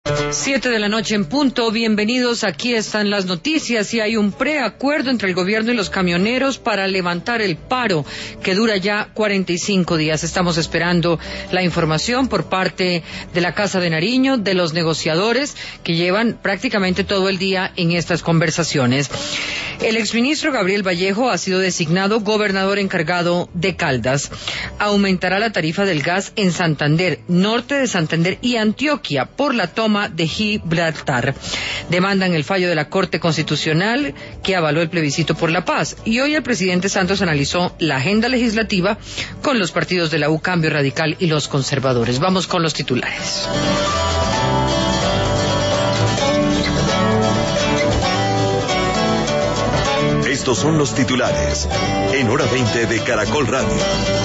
7 de la noche en punto, bienvenidos, aquí están las noticias y hay un preacuerdo entre el gobierno y los camioneros para levantar el paro que dura ya 45 días. Estamos esperando la información por parte de la Casa de Nariño, de los negociadores que llevan prácticamente todo el día en estas conversaciones. El exministro Gabriel Vallejo ha sido designado gobernador encargado de Caldas. Aumentará la tarifa del gas en Santander, norte de Santander y Antioquia por la toma de Gibraltar. Demandan el fallo de la Corte Constitucional que avaló el plebiscito por la paz. Y hoy el presidente Santos analizó la agenda legislativa con los partidos de la U, Cambio Radical y los conservadores. Vamos con los titulares. Estos son los titulares en Hora 20 de Caracol Radio.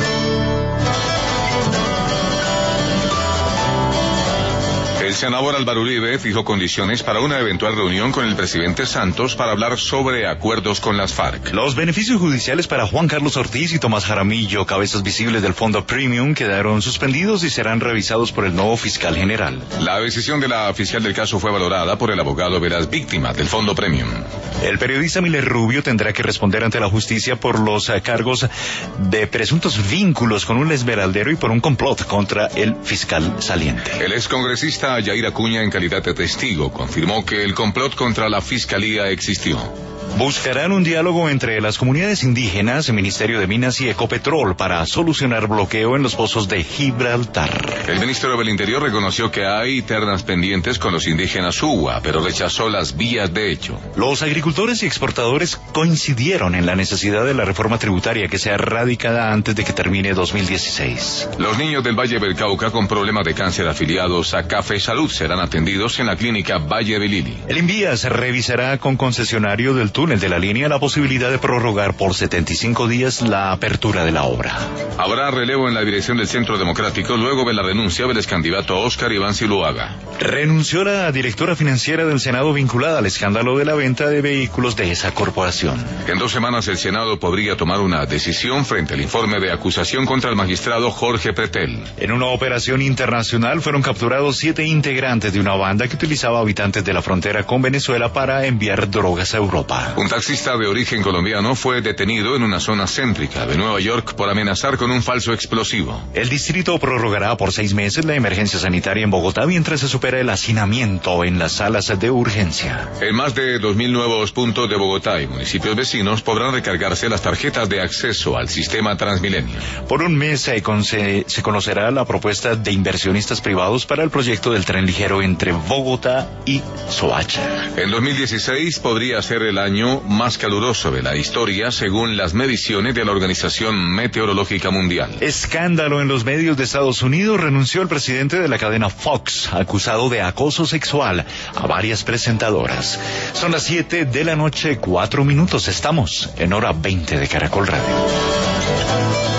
El senador Álvaro Uribe fijó condiciones para una eventual reunión con el presidente Santos para hablar sobre acuerdos con las FARC. Los beneficios judiciales para Juan Carlos Ortiz y Tomás Jaramillo, cabezas visibles del Fondo Premium, quedaron suspendidos y serán revisados por el nuevo fiscal general. La decisión de la fiscal del caso fue valorada por el abogado de las víctimas del Fondo Premium. El periodista Miller Rubio tendrá que responder ante la justicia por los cargos de presuntos vínculos con un esmeraldero y por un complot contra el fiscal saliente. El excongresista Yair Acuña, en calidad de testigo, confirmó que el complot contra la fiscalía existió. Buscarán un diálogo entre las comunidades indígenas, el Ministerio de Minas y Ecopetrol para solucionar bloqueo en los pozos de Gibraltar. El Ministerio del Interior reconoció que hay ternas pendientes con los indígenas Uwa, pero rechazó las vías de hecho. Los agricultores y exportadores coincidieron en la necesidad de la reforma tributaria que sea radicada antes de que termine 2016. Los niños del Valle del Cauca con problemas de cáncer afiliados a Café Salud serán atendidos en la clínica Valle de Lili. El Invías revisará con concesionario del túnel de la línea la posibilidad de prorrogar por 75 días la apertura de la obra. Habrá relevo en la dirección del Centro Democrático luego de la renuncia del excandidato Óscar Iván Zuluaga. Renunció la directora financiera del Senado vinculada al escándalo de la venta de vehículos de esa corporación. En 2 semanas el Senado podría tomar una decisión frente al informe de acusación contra el magistrado Jorge Pretel. En una operación internacional fueron capturados 7 integrantes de una banda que utilizaba habitantes de la frontera con Venezuela para enviar drogas a Europa. Un taxista de origen colombiano fue detenido en una zona céntrica de Nueva York por amenazar con un falso explosivo. El distrito prorrogará por 6 meses la emergencia sanitaria en Bogotá mientras se supera el hacinamiento en las salas de urgencia. En más de 2.000 nuevos puntos de Bogotá y municipios vecinos podrán recargarse las tarjetas de acceso al sistema Transmilenio. Por un mes se conocerá la propuesta de inversionistas privados para el proyecto del tren ligero entre Bogotá y Soacha. En 2016 podría ser el año más caluroso de la historia según las mediciones de la Organización Meteorológica Mundial. Escándalo en los medios de Estados Unidos. Renunció el presidente de la cadena Fox, acusado de acoso sexual a varias presentadoras. Son las 7 de la noche, 4 minutos. Estamos en Hora 20 de Caracol Radio.